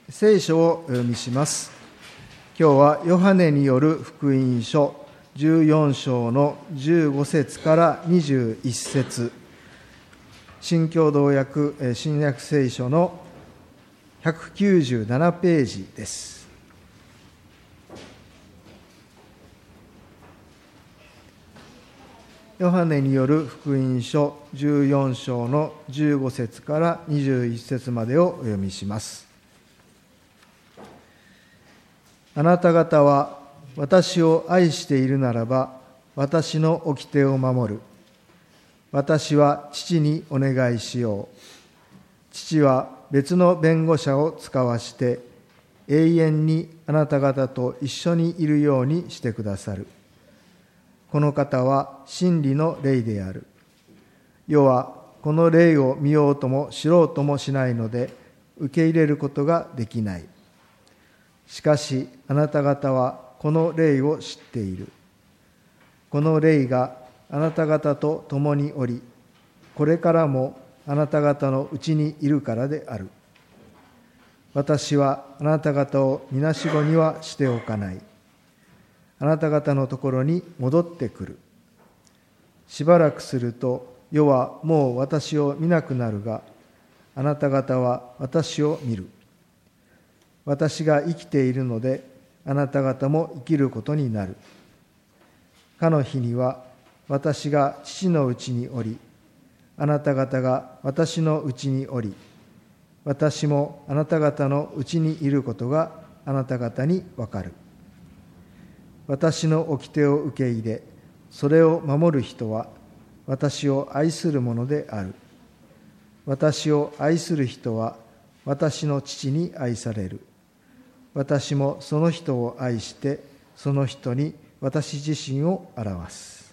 聖書をお読みします。今日はヨハネによる福音書14章の15節から21節、新共同訳新約聖書の197ページです。ヨハネによる福音書14章の15節から21節までをお読みします。あなた方は私を愛しているならば、私の掟を守る。私は父にお願いしよう。父は別の弁護者を使わして、永遠にあなた方と一緒にいるようにしてくださる。この方は真理の霊である。世はこの霊を見ようとも知ろうともしないので、受け入れることができない。しかしあなた方はこの霊を知っている。この霊があなた方と共におり、これからもあなた方のうちにいるからである。私はあなた方をみなしごにはしておかない。あなた方のところに戻ってくる。しばらくすると世はもう私を見なくなるが、あなた方は私を見る。私が生きているので、あなた方も生きることになる。かの日には、私が父のうちにおり、あなた方が私のうちにおり、私もあなた方のうちにいることがあなた方にわかる。私の掟を受け入れ、それを守る人は、私を愛するものである。私を愛する人は、私の父に愛される。私もその人を愛して、その人に私自身を表す。